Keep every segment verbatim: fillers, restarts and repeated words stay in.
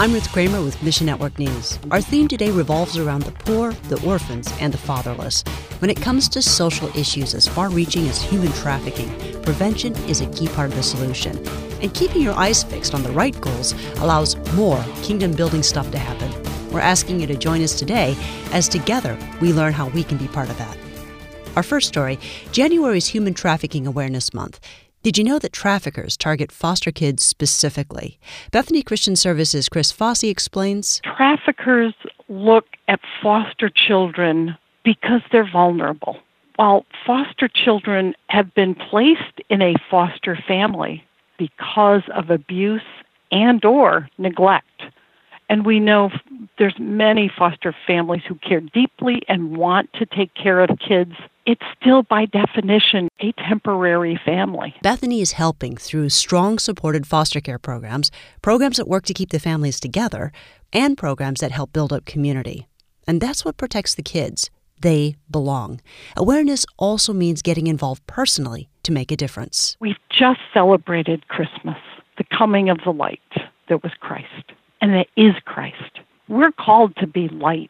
I'm Ruth Kramer with Mission Network News. Our theme today revolves around the poor, the orphans, and the fatherless. When it comes to social issues as far-reaching as human trafficking, prevention is a key part of the solution. And keeping your eyes fixed on the right goals allows more kingdom-building stuff to happen. We're asking you to join us today as together we learn how we can be part of that. Our first story, January is Human Trafficking Awareness Month. Did you know that traffickers target foster kids specifically? Bethany Christian Services' Chris Fossey explains. Traffickers look at foster children because they're vulnerable. While foster children have been placed in a foster family because of abuse and or neglect. And we know there's many foster families who care deeply and want to take care of kids. It's still, by definition, a temporary family. Bethany is helping through strong, supported foster care programs, programs that work to keep the families together, and programs that help build up community. And that's what protects the kids. They belong. Awareness also means getting involved personally to make a difference. We've just celebrated Christmas, the coming of the light that was Christ. And that is Christ. We're called to be light.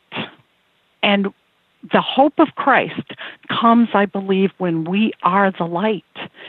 And the hope of Christ comes, I believe, when we are the light,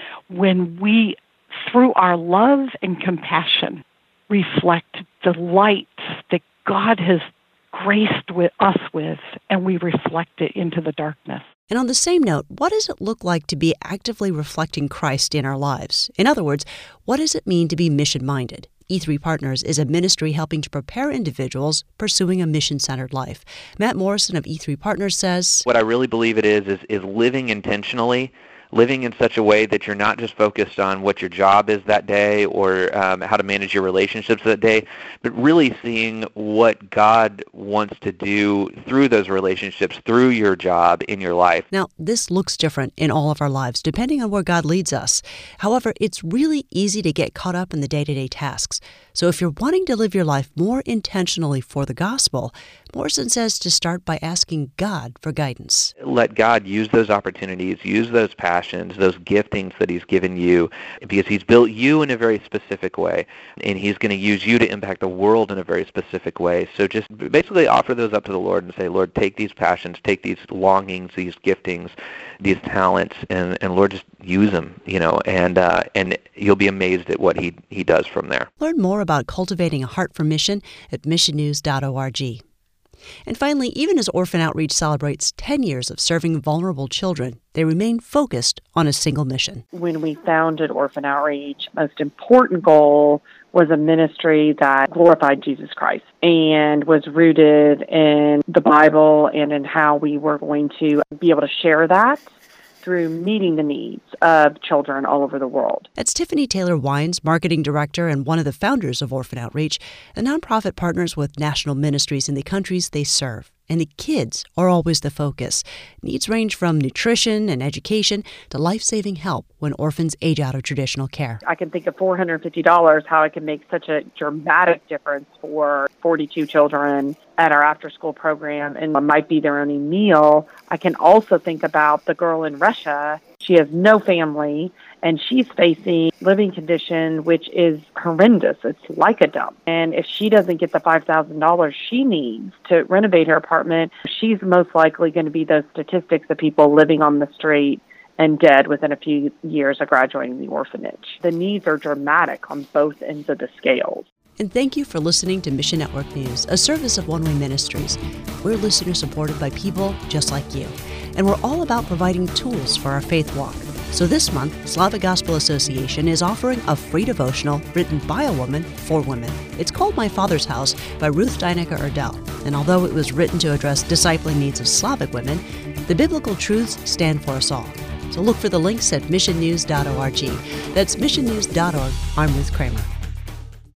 when we, through our love and compassion, reflect the light that God has graced with us with, and we reflect it into the darkness. And on the same note, what does it look like to be actively reflecting Christ in our lives? In other words, what does it mean to be mission-minded? E three Partners is a ministry helping to prepare individuals pursuing a mission-centered life. Matt Morrison of E three Partners says, what I really believe it is, is, is living intentionally, living in such a way that you're not just focused on what your job is that day or um, how to manage your relationships that day, but really seeing what God wants to do through those relationships, through your job, in your life. Now, this looks different in all of our lives, depending on where God leads us. However, it's really easy to get caught up in the day-to-day tasks. So if you're wanting to live your life more intentionally for the gospel, Morrison says to start by asking God for guidance. Let God use those opportunities, use those passions, those giftings that He's given you, because He's built you in a very specific way, and He's going to use you to impact the world in a very specific way. So just basically offer those up to the Lord and say, Lord, take these passions, take these longings, these giftings, these talents, and, and Lord, just use them, you know, and uh, and you'll be amazed at what He, he does from there. Learn more about cultivating a heart for mission at mission news dot org. And finally, even as Orphan Outreach celebrates ten years of serving vulnerable children, they remain focused on a single mission. When we founded Orphan Outreach, most important goal was a ministry that glorified Jesus Christ and was rooted in the Bible and in how we were going to be able to share that through meeting the needs of children all over the world. That's Tiffany Taylor Wines, Marketing Director and one of the founders of Orphan Outreach. The nonprofit partners with national ministries in the countries they serve. And the kids are always the focus. Needs range from nutrition and education to life-saving help when orphans age out of traditional care. I can think of four hundred fifty dollars, how it can make such a dramatic difference for forty-two children at our after-school program, and it might be their only meal. I can also think about the girl in Russia. She has no family, and she's facing living condition which is horrendous. It's like a dump. And if she doesn't get the five thousand dollars she needs to renovate her apartment, she's most likely going to be those statistics of people living on the street and dead within a few years of graduating the orphanage. The needs are dramatic on both ends of the scales. And thank you for listening to Mission Network News, a service of One Way Ministries. We're listener supported by people just like you. And we're all about providing tools for our faith walk. So this month, Slavic Gospel Association is offering a free devotional written by a woman for women. It's called My Father's House by Ruth Dyneka Erdel. And although it was written to address discipling needs of Slavic women, the biblical truths stand for us all. So look for the links at mission news dot org. That's mission news dot org. I'm Ruth Kramer.